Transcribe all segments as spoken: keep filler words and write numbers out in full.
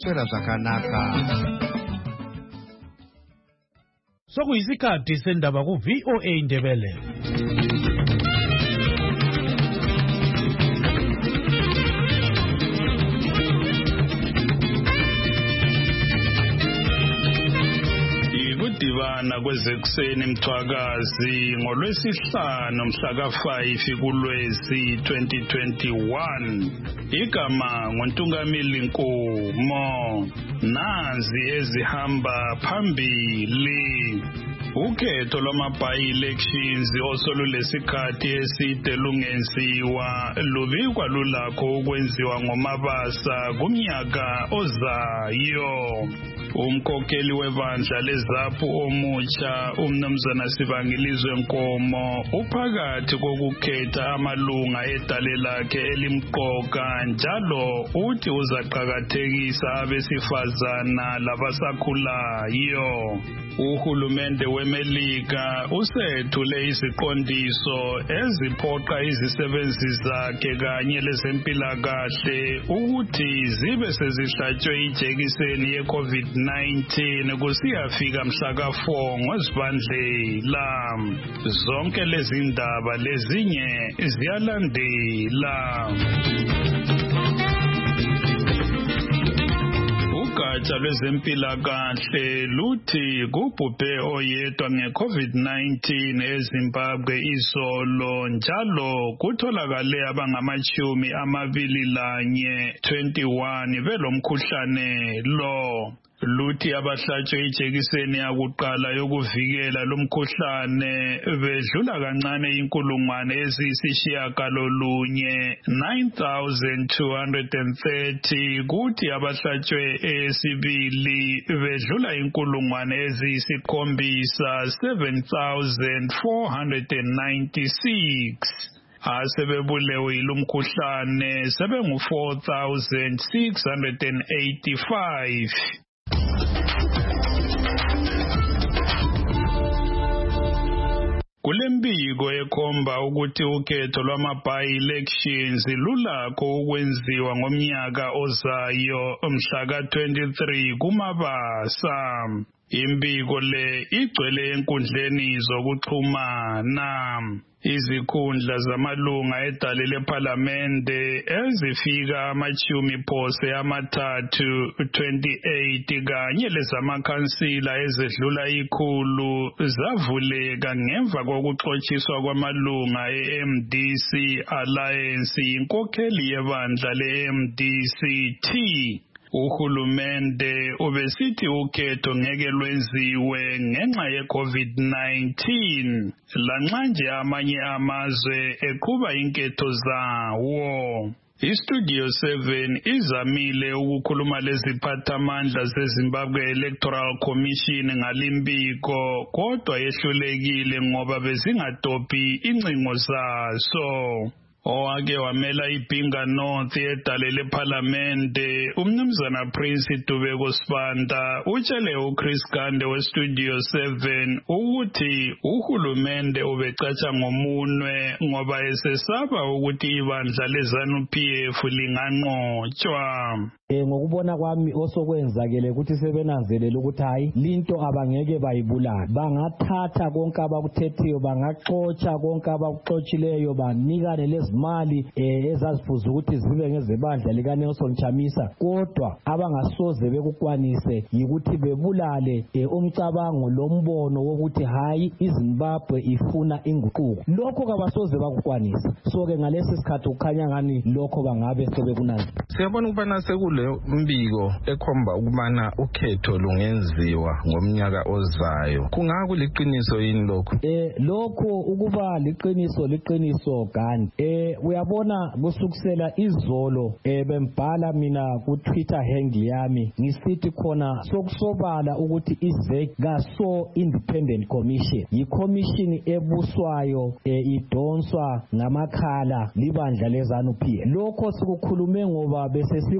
Swela zakanaka. Sokuyisikhathi sendaba ku V O A Ndebele. Ikudibana kwezekuseni Mthwakazi ngolwesihlanu mhla ka five kuLwezi twenty twenty-one. Igama nguNtungamili Nkomo. Nazi ezihamba phambili. Ukhetho lwama-by-elections osolulesikhathi eside lungenziwa lubikwa lulakho ukwenziwa ngoMabasa kumnyaka ozayo. Umkhokheli webandla leZAPU omutsha uMnumzana Sibangilizwe Nkomo uphakathi kokukhetha amalunga edale lakhe elimqoka njalo uthi uzaqhakathekisa abesifazana labasakhulayo. Uhulumende weMelika usethule iziqondiso eziphoqa izisebenzi zakhe kanye lezempilakahle ukuthi zibe sezihlatshwe ijekiseni ye-COVID nineteen kusiyafika mhla ka four ngoZibandlela. Zonke lezi ndaba lezinye ziyalandela. Ugatsha lwezempilakahle luthi kubhubhe oyedwa nge-COVID nineteen eZimbabwe izolo njalo kutholakale abangamashumi amabili lanye twenty-one belomkhuhlane lo. Luthi abahlatshwe ijekiseni yakuqala yokuvikela lumkhuhlane bedlula kancane inkulungwane eziyisishiyagalolunye nine thousand two hundred thirty kuthi abahlatshwe eyesibili bedlula inkulungwane eziyisikhombisa seven thousand four hundred ninety-six. Asebebulewe ilumkhuhlane sebengu four thousand six hundred eighty-five. Kulembiko ekhomba ukuthi ukhetho lwama-by-elections lulakho ukwenziwa ngomnyaka ozayo mhla ka twenty-three kuMabasa. Imbiko le igcwele enkundleni zokuxhumana. Izikhundla zamalunga edale lePhalamende ezifika amashumi phose amathathu twenty-eight kanye lezamakhansila ezedlula ikhulu zavuleka ngemva kokuxotshiswa kwamalunga e-M D C Alliance inkokheli yebandla le-M D C T. Uhulumende ubesithi ukhetho ngeke lwenziwe ngenxa ye-COVID nineteen lanxa nje amanye amazwe eqhuba inketho zawo. Istudio seven izamile ukukhuluma leziphathamandla zeZimbabwe Electoral Commission ngalimbiko kodwa yehlulekile ngoba bezingadophi incingo zaso. Owake wamela iBhinga North edale lePhalamende uMnumzana Prince Dubeko Sibanda utshele uChris Gande weStudio seven ukuthi uhulumende ubecatsha ngomunwe ngoba esesaba ukuthi ibandla leZANU-P F linganqotshwa. Eh ngokubona kwami osokwenzakele ukuthi sebenanzelela ukuthi hayi linto abangeke bayibulala, bangathatha konke abakuthethiyo, bangaxotsha konke abakuxotshileyo, banikane lezimali eh ezazifuza ukuthi zibe ngezebandla lika Nelson Chamisa, kodwa abangasoze bekukwanise yikuthi bebulale eh, umcabango lombono wokuthi hayi iZimbabwe ifuna inguquko. Lokho kabasoze bakukwanisa. So ke ngalesi sikhathi ukhanya ngani lokho bangabe sebekunanza. Siyabona ukubana sekule mbiko ekhomba ukubana ukhetho lungenziwa ngomnyaka ozayo. Kungaku liqiniso yini lokho? Eh lokho ukuba liqiniso liqiniso Gandhi. Eh uyabona kusukusela izolo eh bembhala mina ku Twitter handle yami ngisithi khona sokusobala ukuthi iZEC kaso independent commission, yi commission ebuswayo eh idonswa ngamakhala libandla leZANU-P F. Lokho sikukhulume ngoba bese sikwazi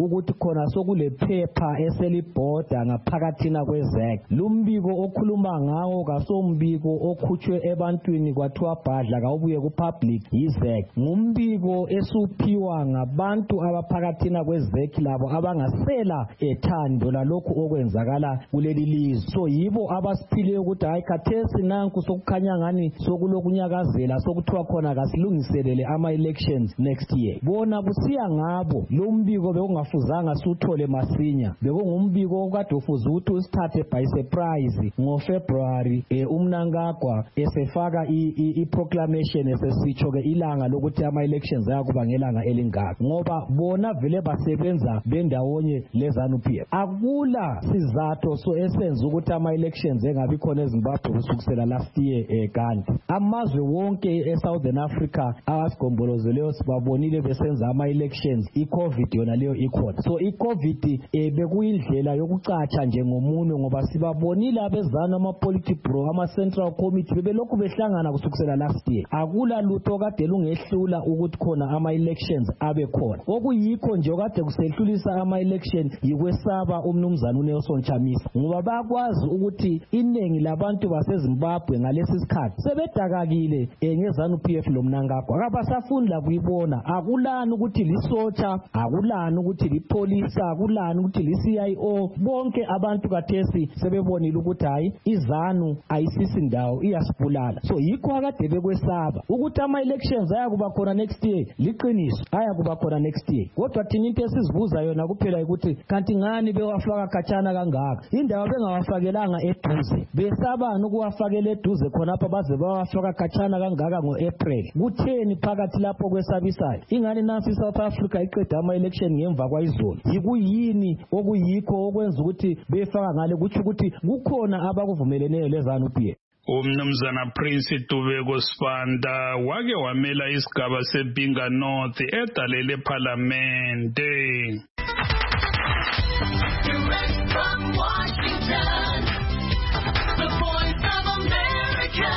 ukuthi khona sokule phepha eselibhoda ngaphakathina kwezek. Lumbiko okhuluma ngawo kasombiko okhutshwe ebantwini kwathiwa bhadla kawubuye ku-public yizek. Ngumbiko esuphiwa ngabantu abaphakathina kwezek labo abangasela ethando lalokhu okwenzakala kuleli lizwe. So yibo abasiphile ukuthi hayi khathesi nanku sokukhanya ngani sokulokunyakazela sokuthiwa khona kasilungiselele ama-elections next year. Bona kusiya ngabo lo mbiko bekungafuzanga suthole masinya. Bekungumbiko okade ufuze ukuthi usithathe by surprise ngoFebruary eh, uMnangagwa esefaka i-proclamation esesitsho ke ilanga lokuthi ama-elections ayakuba ngelanga elingaka. Ngoba bona vele basebenza bendawonye leZANU-P F. Akula sizatho so esenza ukuthi ama-elections engabi khona eZimbabwe kusukela last year eh, kanti amazwe wonke eSouthern Africa asigombolozeleyo sibabonile besenza ama-elections i-COVID yona leyo ikhona. So i-COVID eh, bekuyindlela yokucatsha nje ngomunwe ngoba sibabonile abezana ama-politburo ama-central committee bebelokhu behlangana kusukela last year. Akula lutho kade lungehlula ukuthi khona ama-elections abe khona. Okuyikho nje kade kusehlulisa ama-election yikwesaba umnumzana uNelson Chamisa ngoba bakwazi ukuthi iningi labantu baseZimbabwe ngalesi sikhathi sebedakakile ngeZANU-P F lo Mnangagwa akabasafuni la kuyibona. Akulani ukuthi lisotsha, akulani ukuthi lipolisa, akulani ukuthi li-C I O. Bonke abantu kathesi sebebonile ukuthi hayi iZANU ayisisi ndawo iyasibulala. So yikho akade bekwesaba ukuthi ama-elections ayakuba khona next year. Liqiniso ayakuba khona next year. Kodwa thina into esizibuza yona kuphela ukuthi kanti ngani bewafaka khatshana kangaka. Indawo bengawafakelanga eduze. Besabani ukuwafakela eduze khonapha baze bawafaka khatshana kangaka ngo-April. Kutheni phakathi lapho kwesabisayo? Ingani nansi South Africa iqeda ama-election ngemva kwayizolo. Yikuyini okuyikho okwenza ukuthi befaka ngale kuthi ukuthi kukhona abakuvumeleneyo leZANU-P F. Umnumzana Prince Tubeko Sibanda wake wamela isigaba seBinga North edalele eParliamente. Direct from Washington, the Voice of America,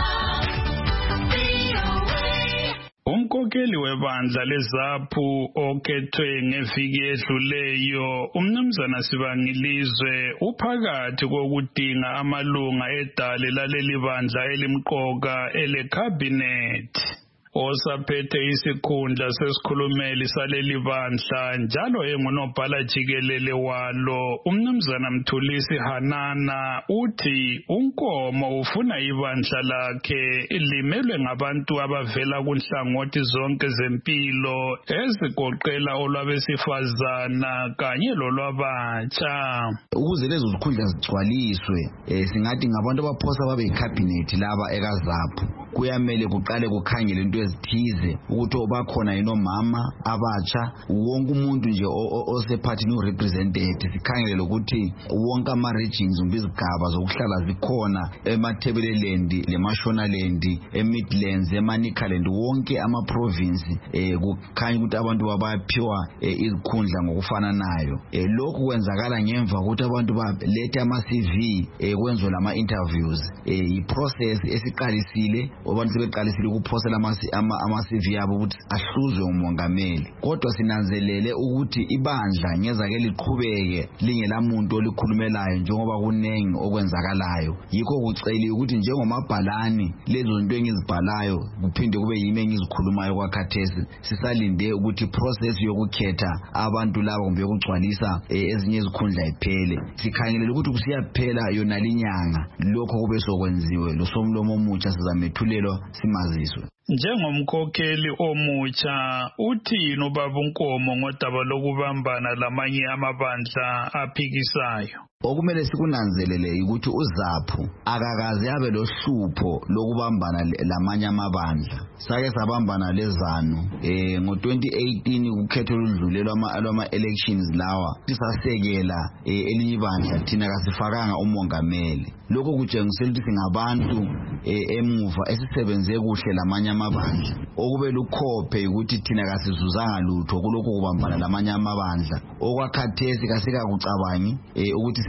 V O A. Umkhokheli webandla leZAPU okhethwe ngeviki edluleyo umnumzana Sibangilizwe uphakathi kokudinga amalunga edale laleli bandla elimqoka ele-cabinet. Osaphethe isikhundla sesikhulumeli saleli bandla njalo engunobhala jikelele walo umnumzana Mthulisi Hanana uthi unkomo ufuna ibandla lakhe limelwe ngabantu abavela kunhlangothi zonke zempilo ezigoqela olwabesifazana kanye lolwabatsha. Ukuze lezo zikhundla zigcwaliswe singathi ngabantu abaphosa babe icabinet laba ekaZAPU kuyamele kuqale kukhangele into ezithize ukuthi obakhona yinomama abatsha wonke umuntu nje osephathini urepresented sikhangele ukuthi wonke ama-regions izigaba zokuhlala zikhona emaThebeleland leMashonaland eMidlands eManicaland wonke ama-province eh kukhanya ukuthi abantu babaphiwa izikhundla ngokufananayo. Lokhu kwenzakala ngemva ukuthi abantu balethe ama-C V kwenziwe lama-interviews i-process esiqalisile abantu sebeqalisile ukuphosela ama-C V yabo ukuthi ahluzwe umongameli. Kodwa sinanzelele ukuthi ibandla ngezake liqhubeke lingelamuntu olikhulumelayo njengoba kunengi okwenzakalayo. Yikho kuceli ukuthi njengomabhalani lezo zinto engizibhalayo kuphinde kube yimi engizikhulumayo kwakhathesi sisalinde ukuthi process yokukhetha abantu laba kumbe ukugcwalisa ezinye izikhundla iphele. Sikhangelele ukuthi kusiyaphela yona linyanga lokho kube sokwenziwe losomlomo omutsha sizamethulelo simaziswe. Njengomkhokheli omutsha uthini ubaba uNkomo ngodaba lokubambana lamanye amabandla aphikisayo? Okumele sikunanzelele ukuthi uZAPU akakaze yabe lohlupho lokubambana lamanye amabandla. Sake sabambana leZANU eh ngo twenty eighteen ukhetho oludlulelwa ama elections lawa sisasekela elinye ibandla thina kasifakanga umongameli. Lokho kutshengisela ukuthi singabantu emuva esisebenze kuhle lamanye amabandla. Okube lukhophe ukuthi thina kasizuzanga lutho kulokho kubambana lamanye amabandla. Okwakhathesi kasika kucabangi ukuthi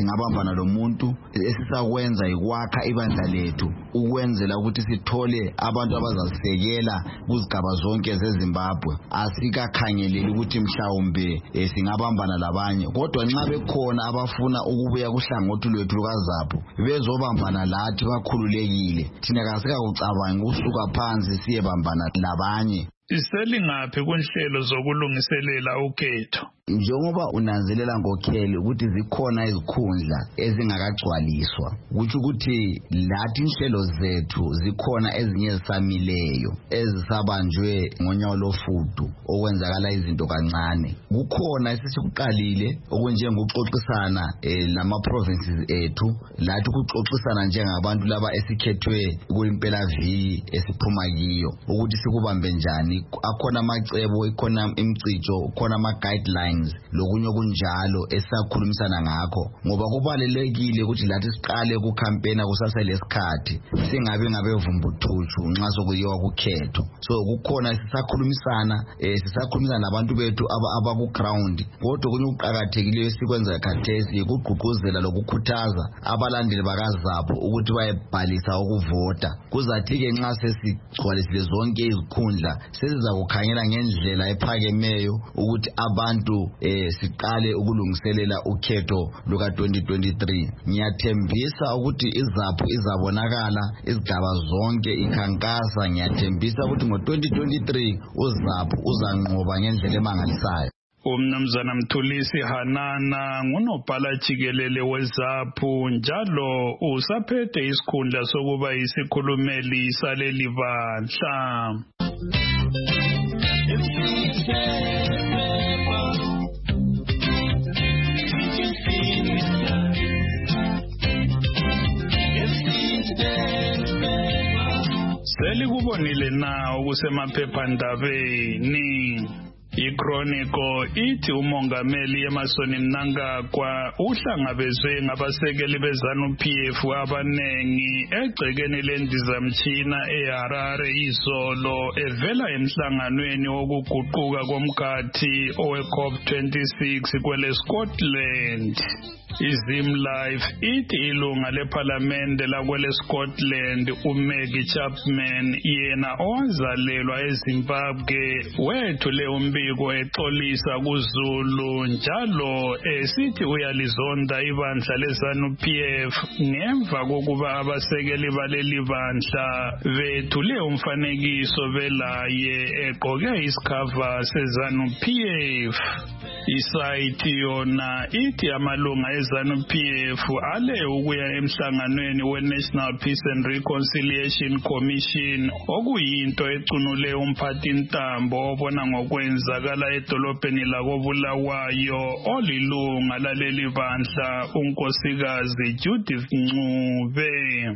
singabambana lo muntu esisakwenza ikwakha ibandla lethu ukwenzela ukuthi sithole abantu abazasekela kuzigaba zonke zeZimbabwe. Asikakhangeleli ukuthi mhlawumbe eh, singabambana labanye, kodwa nxa bekhona abafuna ukubuya kuhlangothi lwethu lukaZAPU bezobambana lathi bakhululekile, thina kasikakucabanga ukusuka phansi siyebambana labanye. Iselingaphi kunhlelo zokulungiselela ukhetho? Njengoba unanzelela ngokheli ukuthi zikhona izikhundla ezingakagcwaliswa, kuthi ukuthi lathi inhlelo zethu zikhona ezinye ezisamileyo ezisabanjwe ngonyawo lofudu okwenzakala izinto kancane. Kukhona esisikuqalile okunjengokuxoxisana eh, lama provinces ethu, lathi ukuxoxisana njengabantu laba esikhethwe kuyimpela viki esiphuma kiyo ukuthi sikubambe njani. Akhona amacebo, ikhona imicijo, khona ama guidelines lokunye kunjalo esakhulumisana ngakho, ngoba kubalekile ukuthi lathi siqale kucampaign kusaselesikhathi singabe ngabevumbuthushu nxa sokuyiwa kukhetho. So kukhona sisakhulumisana eh, sisakhulumisana nabantu bethu abaku ground, kodwa kunye ukuqhakathekileyo sikwenza khathesi ukugqugquzela lokukhuthaza abalandeli bakaZAPU ukuthi bayebhalisa ukuvota. Kuzathi ke nxa sesigcwalisile zonke izikhundla sesiza kukhangela ngendlela ephakemeyo ukuthi abantu eh siqale ukulungiselela ukhetho luka twenty twenty-three. Ngiyathembisa ukuthi iZAPU izabonakala izigaba zonke ikhankasa. Ngiyathembisa ukuthi ngo twenty twenty-three uZAPU uzanqoba ngendlela emangalisayo. Umnumzana Mthulisi Hanana ngunobhala jikelele weZAPU njalo usaphethe isikhundla sokuba isikhulumeli saleli bandla. Selikubonile na kusemaphephandabeni. iChronicle ithi umongameli Emmerson Mnangagwa uhlangabezwe ngabasekeli beZANU-P F abanengi egcekeni lendizamtshina eHarare izolo evela emhlanganweni wokuguquka komkhathi owe COP twenty-six kwele Scotland. iZimlife ithi ilunga lePhalamende lakwele Scotland uMaggie Chapman yena owazalelwa eZimbabwe wethule umbiko exolisa kuZulu njalo esithi uyalizonda ibandla leZANU-P F ngemva kokuba abasekeli baleli bandla bethule umfanekiso belaye egqoke isikhava seZANU-P F. Isayithi yona ithi amalunga eZANU-P F ale ukuya emhlanganweni we-National Peace and Reconciliation Commission okuyinto ecunule umphathintambo obona ngokwenzakala edolobheni lakoBulawayo olilunga laleli bandla unkosikazi Judith Ncube.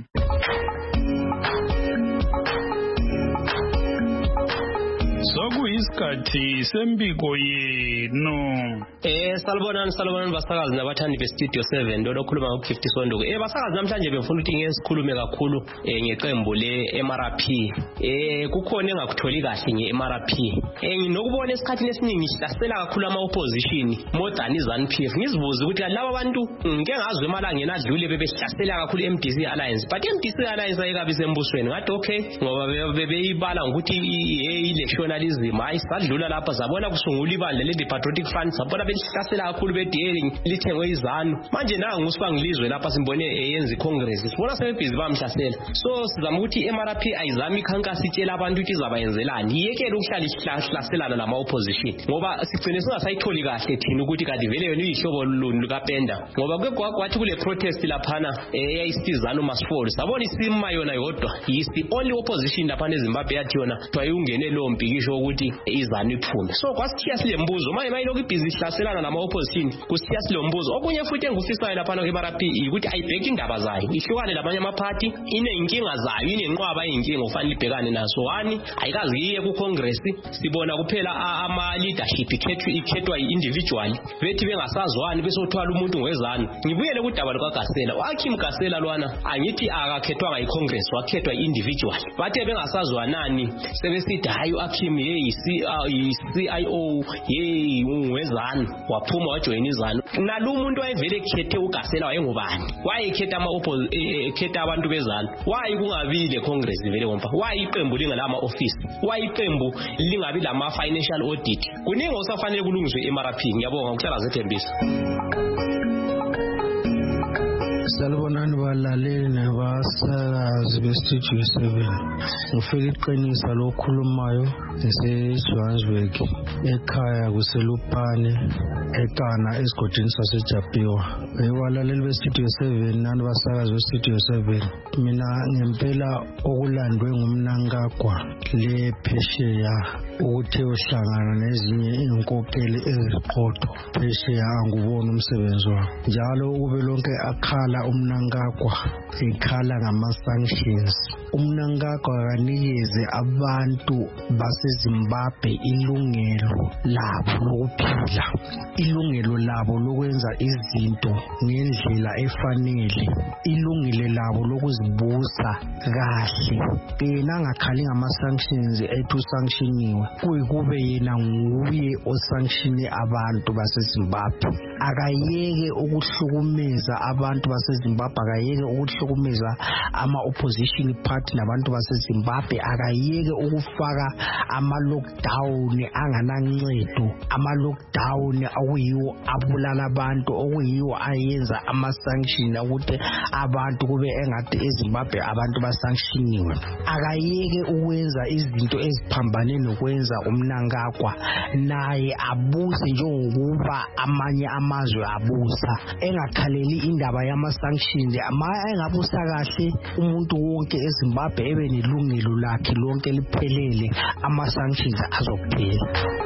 Sokuyisikhathi sembiko yenu. Eh salibonani salibonani basakazi nabathandi bestudio seven lo lokhuluma ngo-Gift Sonduku. Eh basakazi namhlanje bemfuna ukuthi ngesikhulume kakhulu eh ngeqembu le-M R P. Eh kukhona engakutholi kahle nge-M R P. Eh nginokubona esikhathini esiningi sihlasela kakhulu ama opposition more than iZANU-P F. Ngizibuza ukuthi laba abantu ngeke ngazwe emalangeni adlule bebehlasela kakhulu i-M D C Alliance. But i-M D C Alliance ayikabi sembusweni. Ngathi okay ngoba bebeyibala ukuthi i-election hayi sadlula lapha sabona kusungula ibandla le-Patriotic Front sabona belihlasela kakhulu be-dealing lithengwe iZANU. Manje nanga ngusibangilizwe lapha simbone eyenza iCongress sibona sebebhizi bamhlasela. So sizama ukuthi i-M R P ayizami ikhankasi itshela abantu ukuthi izabayenzelani iyekele ukuhlala ihlaselana nama-opposition ngoba sigcine singasayitholi kahle thina ukuthi kanti vele yona uyihlobo luni lukapenda ngoba kwekwathi kule protest laphana eyayisithi iZANU must fall sabona isima yona yodwa yisi only opposition laphana eZimbabwe yathi yona twayungene lo mpikisho ukuthi iZANU iphume. So kwasithiya sile mbuzo manje mayilokhu ibhizi ihlaselana nama-opposition kusithiya sile mbuzo. Okunye futhi engufisayo laphana kwi-M R P ukuthi ayibheki indaba zayo ihlukane labanye amaphathi inenkinga zayo inenqwaba eyinkinga ufanele ibhekane naso. One ayikazi iye kuCongress sibona kuphela ama-leadership ikhethwa i-individual bethi bengasazwani bese uthwala umuntu ngwezanu. Ngibuyele kudaba lukaGasela uAkim Gasela lwana angithi akakhethwanga i-Congress wakhethwa i-individual bathe bengasazwanani sebesithi hayi uAkim hey C I O hey ungwezana waphuma wajoin izana nalo umuntu wayevele ekhethe uGasela wayengubani wayekhetha ama ekhetha abantu bezana wayi kungabile congress vele kompa wayi iqembu lingala ama office wayi iqembu lingabi lama financial audit kuningi osafanele kulungiswe eM R P ngiyabonga ukuhlala zethembisa. Salibonani balaleli nabasakazi bestudio seven ngifike iqinisa lokhulumayo ngiseJohannesburg ekhaya kuselupane ekana esigodini saseJapiwa ewalaleli bestudio seven nani basakazi bestudio seven mina ngempela okulandwe ngumnankagwa le phesheya ukuthi uhlangana nezinye inkokeli eziqotho phesheya angubona umsebenzi wakhe njalo ube lonke akhala umnankagwa ekhala ngama-sanctions umnankagwa kanikeze abantu baseZimbabwe ilungelo labo lokuphila ilungelo labo lokwenza izinto ngendlela efanele ilungile labo lokuzibusa kahle yena ngakhali ngama-sanctions ethu sanctioniwe kuyikube yena nguye osanctione abantu baseZimbabwe akayeke ukuhlukumeza abantu baseZimbabwe akayeke ukuhlukumeza ama-opposition party nabantu baseZimbabwe akayeke ukufaka ama-lockdown anganancedo ama-lockdown okuyiwo abulala abantu okuyiwo ayenza ama-sanction ukuthi abantu kube engathi eZimbabwe abantu basanctioniwe akayeke ukwenza izinto eziphambane nokwenza umnankagwa naye abuse njengokuba amanye amazwe abusa engakhaleli indaba yama-sanctions ama engabusa kahle umuntu wonke eZimbabwe ebe nelungelo lakhe lonke liphelele ama-sanctions azokuphela.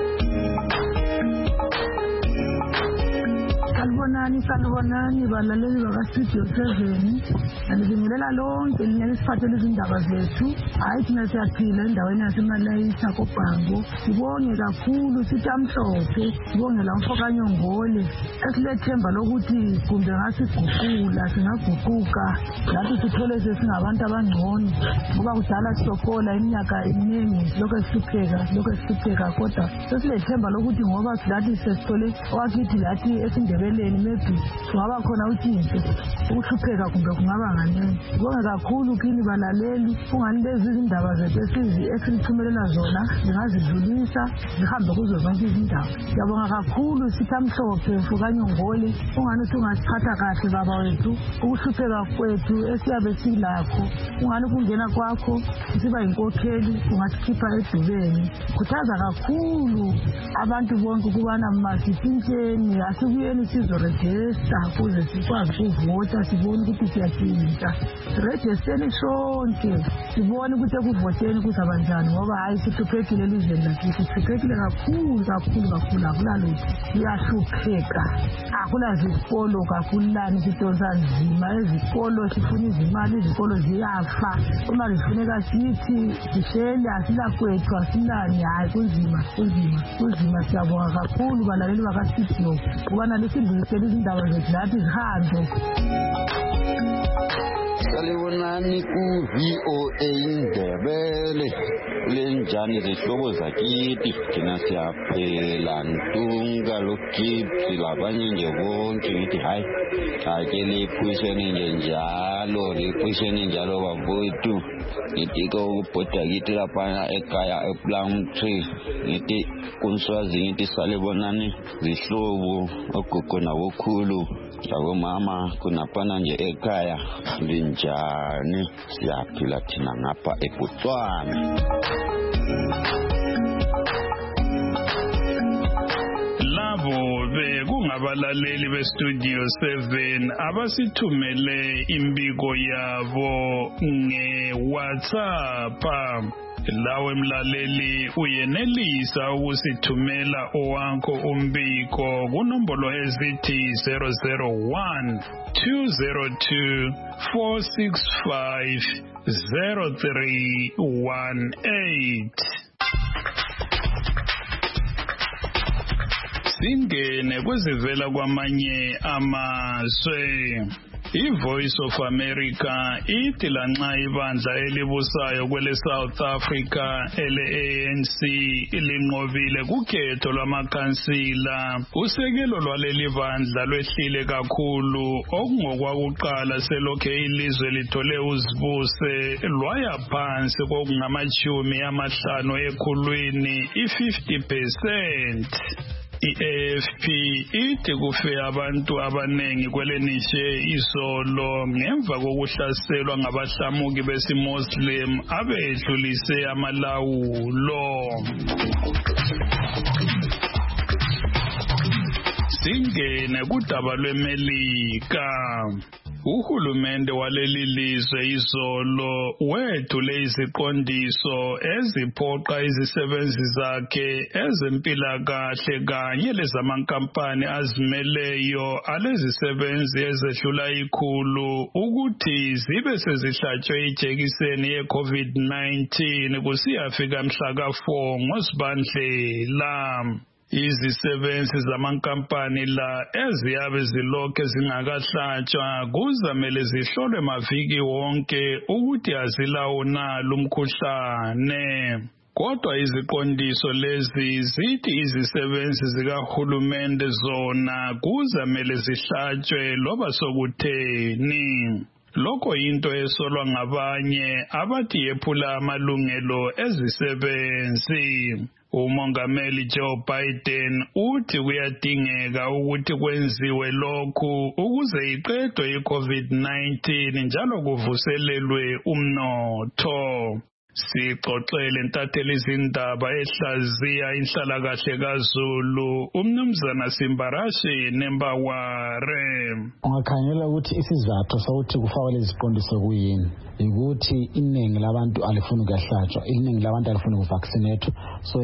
Salibonani salibonani balaleli bakastudio seven alibingelela lonke linye lisiphathele izindaba zethu hayi thina siyaphila endaweni yaseMalaysia koBhango sibonge kakhulu sithi amhlophe sibongela umfokanyongole esilethemba lokuthi kumbe ngasiguqula singaguquka lathi sithole sesingabantu abangcono ngoba kudala sisokola iminyaka eminingi lokho esihlupheka lokho esihlupheka kodwa sesilethemba lokuthi ngoba lathi sesithole owakithi lathi esindebeleni maybe kungaba khona utshintsho ukuhlupheka kumbe kungaba nganeni bonke kakhulu kini balaleli ungani lezi izindaba zethu esizithumelela zona zingazidlulisa zihambe kuzo zonke izindaba siyabonga kakhulu sithi amhlophe Mfokanyongole ungani uthi ungasiphatha kahle baba wethu ukuhlupheka kwethu esiyabe silakho ungani kungena kwakho siba inkokheli ungasikhipha edubeni khuthaza kakhulu abantu bonke ukubana masithintsheni asikuyeni sizoregister kuze sikwazi ukuvota sibone ukuthi siyatshintsha registeni sonke sibone ukuthi ekuvoteni kuzaba njani ngoba hayi sihluphekile elizweni lakithi sihluphekile kakhulu kakhulu kakhulu akulalutho siyahlupheka akulazikolo kakhululani sidonsa nzima ezikolo sifuna izimali izikolo ziyafa uma zifuneka sithi sihleli asilakwethu asilani hayi kunzima kunzima kunzima siyabonga kakhulu balaleli bakastudio ukubana lisidlulisele izindaba zethu lathi zihambe. Salibonani ku-V O A Indebele lenjani zihlobo zakithi thina siyaphela ntunga lokipsi labanye nje bonke ngithi hayi ake liphuseni nje njalo liphuseni njalo bafowethu ngithi ukubhoda kithi lapha ekhaya ePlumtree ngithi kunswazi ngithi salibonani zihlobo ogogo nabokhulu sabomama kunapana nje ekhaya linjani siyaphila thina ngapha eBotswana. Labo bekungabalaleli bestudio seven abasithumele imbiko yabo ngeWhatsApp. Lawe mlaleli uyenelisa ukusithumela owakho umbiko kunombolo ezithi zero zero one two zero two four six five zero three one eight. Singene kwezivela kwamanye amazwe. iVoice of America ithi lanxa ibandla elibusayo kwele South Africa ele-A N C linqobile kukhetho lwamakhansila, usekelo lwaleli bandla lwehlile kakhulu okungokwakuqala selokhe ilizwe lithole uzibuse lwaya phansi kokungamashumi amahlanu ekhulwini i-fifty percent. I-A F P ithi kufe abantu abanengi kwelenishe izolo ngemva kokuhlaselwa ngabahlamuki besimuslim abedlulise amalawulo. Singene kudaba lweMelika. Uhulumende waleli lizwe izolo wethule iziqondiso eziphoqa izisebenzi zakhe ezempilakahle kanye lezamankampani azimeleyo alezisebenzi ezehlula ikhulu ukuthi zibe sezihlatshwe ijekiseni ye-COVID nineteen kusiyafika mhla ka four ngoZibandlela. Izisebenzi zamankampani la eziyabe zilokhe zingakahlatshwa kuzamele zihlolwe maviki wonke ukuthi azilawo na lumkhuhlane. Kodwa iziqondiso lezi zithi izisebenzi zikahulumende zona kuzamele zihlatshwe loba sokutheni. Lokho into esolwa ngabanye abathi yephula amalungelo ezisebenzi. Umongameli Joe Biden uthi kuyadingeka ukuthi kwenziwe lokhu ukuze iqedwe i-COVID nineteen njalo kuvuselelwe umnotho. Sixoxele ntatheli izindaba ehlaziya inhlalakahle kaZulu umnumzana Simbarashi Nembaware. Ungakhangela ukuthi isizathu sokuthi kufakwe lezi ziqondiso kuyini ukuthi iningi labantu alifuni ukuhlatshwa, iningi labantu alifuni ukuvaccinate. So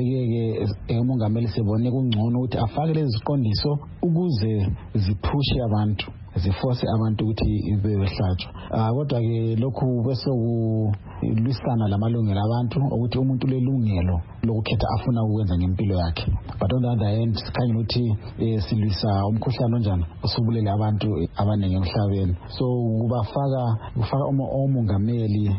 ke umongameli sebone kungcono ukuthi afake lezi ziqondiso ukuze ziphushe abantu, ziforce abantu ukuthi behlatshwe. Ah kodwa ke lokhu bese kulwisana lamalungelo abantu ukuthi umuntu lelungelo lokukhetha afuna ukwenza ngempilo yakhe. But on the other hand sikhanya ukuthi silwisa umkhuhlane onjani usubulele abantu abaningi emhlabeni. So kubafaka kufaka omongameli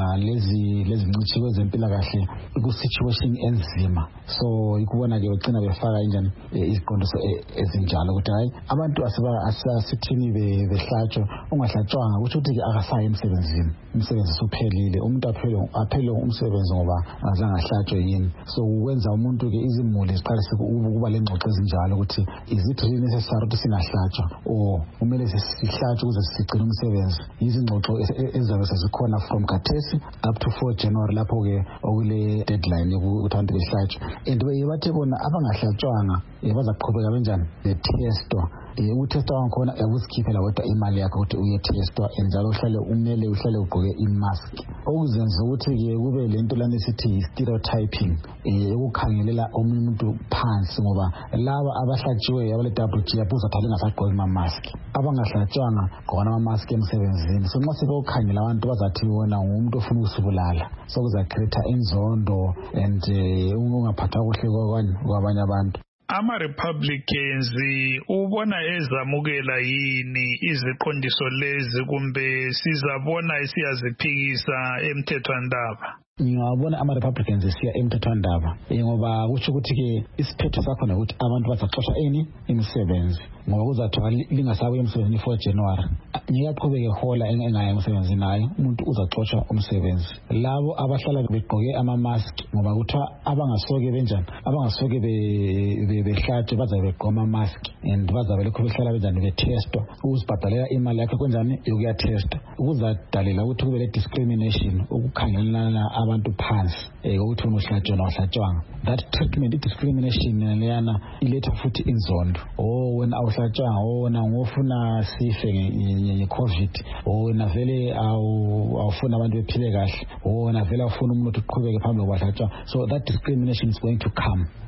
lezi lezi ncithi kwezempilakahle ku situation enzima. So ikubona ke ugcina befaka injani iziqondiso ezinjalo ukuthi hayi abantu asiba asithini behlatshwe, ungahlatshwanga ukuthi uthi akasayi emsebenzini, umsebenzi usuphelile, umuntu aphele aphele umsebenzi ngoba azange ahlatshwe yini. So ukwenza umuntu ke izimuli ziqalise ukuba lengxoxo ezinjalo ukuthi is it really necessary ukuthi singahlatshwa or kumele sihlatshwe ukuze sigcine umsebenzi. Izingxoxo ezabe sezikhona from Khathesi up to four January lapho ke okule deadline ukuthi abantu behlatshwe. And bathi bona abangahlatshwanga bazaqhubeka kanjani be-testo. Uthesta wakhona yakuzikhiphela kodwa imali yakho ukuthi uyetestwa njalo uhlale umele uhlale ugqoke imask. Okuzenza ukuthi ke kube lento lana sithi stereotyping, ukukhangelela umuntu phansi ngoba laba abahlatshiwe abale W G yabuza phela ngasagqoka ama mask, abangahlatshwanga ngona ama mask emsebenzini. So nxa sekukhangela abantu bazathi wona umuntu ofuna ukusibulala, so kuza create inzondo and ungaphatha kuhle kwabanye abantu. Ama-Republicans ubona ezamukela yini iziqondiso lezi kumbe sizabona siyaziphikisa emthethwandaba? Ngiyabona ama-Republicans siya emthethwandaba ngoba kutsho ukuthi ke isiphetho sakhona ukuthi abantu bazaxoxa ini imisebenzi ngoba kuzathiwa lingasabuya emsebenzini four January. Ngiyaqhubeka hola engaya emsebenzini naye umuntu uzaxoxa umsebenzi. Labo abahlala begqoke ama-mask ngoba kuthiwa abangasoke benjani, abangasoke behlatshwe bazabe begqoka ama-mask and bazabe lokho behlala benjani betestwa. Ukuzibhadalela imali yakhe kwenjani yokuyatesta. Ukuzadalela ukuthi kube le discrimination, ukukhangelana abantu phansi ukuthi umhlatshwe nohlatshwanga. That treatment discrimination leyana iletha futhi inzondo. Oh wena awuhlatshwanga, oh wena ngofuna sife nge-COVID, oh wena vele awufuna abantu bephile kahle, oh wena vele awufuna umuntu uqhubeke phambili kwahlatshwa. So that discrimination is going to come.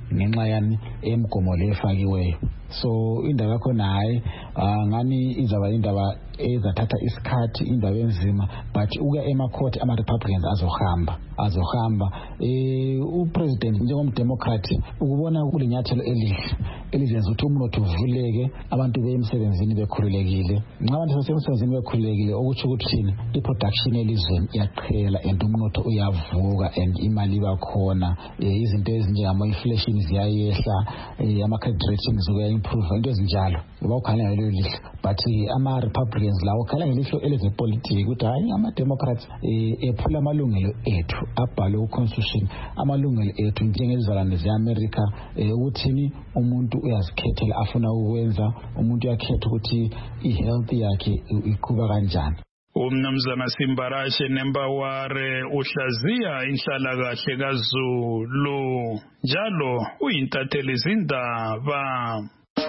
ngenxa yani emgomo lefakiweyo. So indaba yakho naye ngani izaba indaba ezathatha isikhathi, indaba enzima, but uya emacourt ama Republicans azohamba azohamba eh upresident njengomdemocrat ukubona kulinyathelo elihle elizenza ukuthi umnotho uvuleke, abantu beyemsebenzini bekhululekile. Nxa abantu basemsebenzini bekhululekile okuthi ukuthini iproduction elizweni iyaqhela and umnotho uyavuka and imali iba khona, izinto ezinjengama inflation ziyayehla, ama credit ratings zuya improve, into ezinjalo bawukhala ngelo lihle. But ama Republicans lawo khala ngelihlo elezepolitiki ukuthi hayi ama Democrats ephula amalungelo ethu abhalwe ku-constitution, amalungelo ethu njengezizalwane ze-America ukuthini umuntu uyazikhethela afuna ukwenza, umuntu uyakhetha ukuthi i-health yakhe iqhuba kanjani. Umnumzana Simbarashe Nembaware uhlaziya inhlalakahle kaZulu njalo uyintatheli izindaba.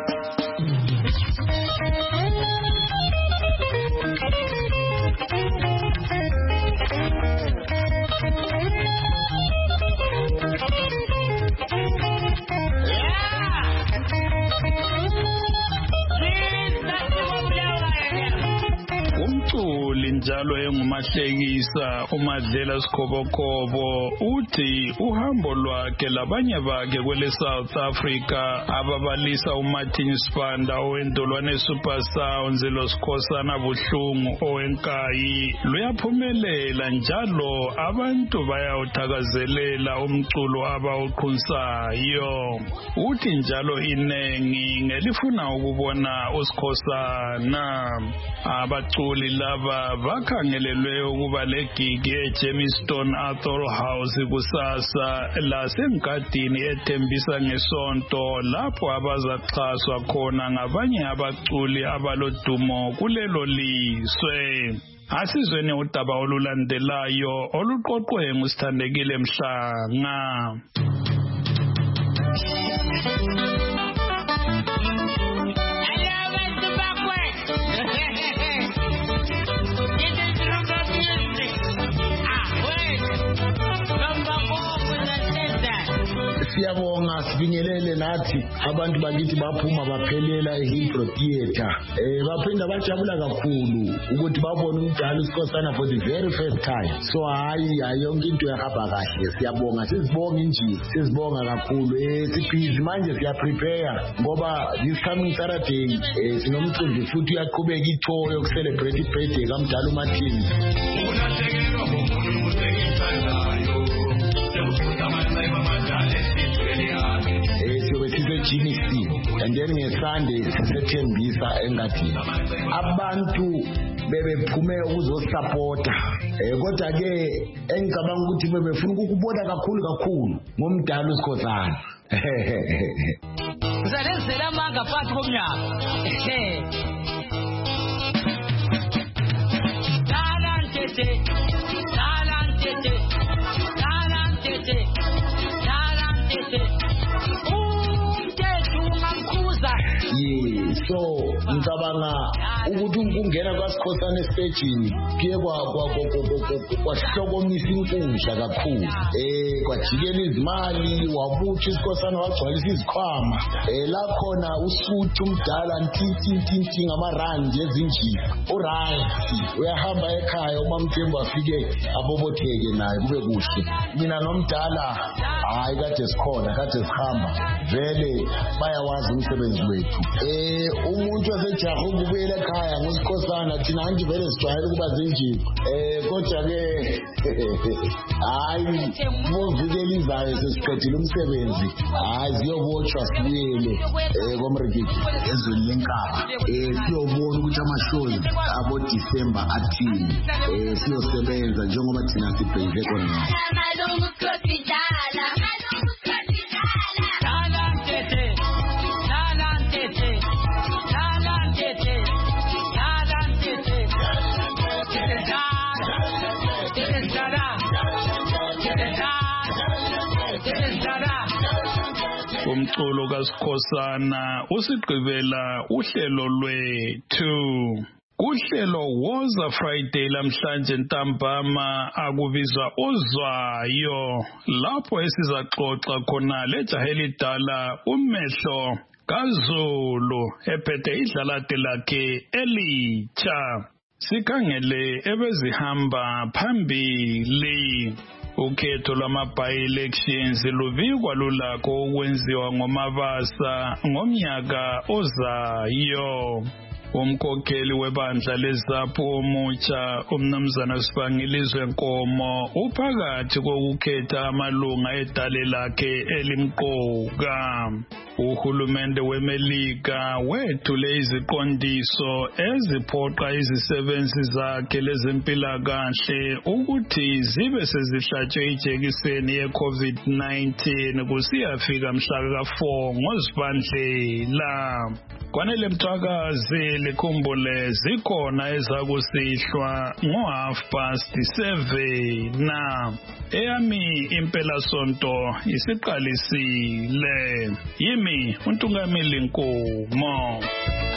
Njalo engumahlekisa uMadlela Sikhobokobo uthi uhambo lwakhe labanye bakhe kwele South Africa ababalisa uMartin Spanda owendolwane Super Sounds loSikhosana Buhlungu owenkayi luyaphumelela, njalo abantu bayawuthakazelela umculo abawuqhunsayo. Uthi njalo inengi ngelifuna ukubona uSikhosana. Abaculi laba bakhangelelwe ukuba legigi eJemiston Arthur House kusasa lasengadini ethembisa ngesonto, lapho abazaxhaswa khona ngabanye abaculi abalodumo kulelo liswe. Asizweni udaba olulandelayo oluqoqwe nguSithandekile Mhlanga. Siyabonga sibinyelele nathi abantu bakithi baphuma baphelela eHillbrow Theatre. Eh baphinda bajabula kakhulu ukuthi babone umdala uSikhosana for the very first time. So hayi yonke into yahamba kahle. Siyabonga, sizibonga nje, sizibonga kakhulu. Eh sibhizi manje siya prepare ngoba this coming Saturday eh sinomcimbi futhi uyaqhubeka ithoyo yokucelebrate ibirthday kaMdala uMartin. Ukulahlekelwa ngomuntu usekithandayo. G M C and then ngeSunday sisethembisa engadini abantu bebephume ukuzosupporta eh kodwa ke engicabanga ukuthi bebefuna ukubona kakhulu kakhulu ngomdala uSikhosana. Uzalezela amanga phansi komnyaka. Talantete talantete talantete talantete. Yeah, so ngicabanga ukuthi ukungena kwaSikhosana estage kuye kwa kwahlokomisa inkundla kakhulu. Eh kwajikela izimali, wabuthi iSikhosana wagcwalisa izikhwama. Eh la khona uSuthu umdala ntintintinti ngamarandi ezinjini. Alright, uyahamba ekhaya uMamthembu afike abobotheke naye kube kuhle. Mina nomdala hayi kade sikhona, kade sihamba. Vele bayawazi umsebenzi wethu. Eh umuntu wasejaha ukubuyela ekhaya nguSikhosana, thina anje vele sijwayele ukuba zinjini. Eh kodwa ke hayi ngovikela izayo sesiqedile umsebenzi. Hayi siyobotshwa sibuyele eh komrigidi ezweni lenkaba. Eh siyobona ukuthi amashows abo December athini. Eh siyosebenza njengoba thina sibheke khona. Umculo kaSikhosana usigqibela uhlelo lwethu. Kuhle uhlelo Woza Friday lamhlanje ntambama akubizwa ozwayo lapho esizaxoxa khona lejaheli dala umehlo kaZulu ephethe idlalade lakhe elitsha sikhangele ebezihamba phambili. Ukhetho lwama-by-elections lubikwa lulakho ukwenziwa ngomabasa ngomnyaka ozayo. Umkhokheli webandla leZAPU omutsha umnumzana Sibangilizwe Nkomo uphakathi kokukhetha amalunga edale lakhe elimqoka. Uhulumende weMelika wethule iziqondiso eziphoqa izisebenzi zakhe lezempilakahle ukuthi zibe sezihlatshwe ijekiseni ye-COVID nineteen kusiyafika mhla ka-four ngoZibandlela. Kwanele Mthwakazi likhumbule zikhona ezakusihlwa ngo-half past seven na eyami impela sonto isiqalisile. Yimi uNtungameli Nkomo.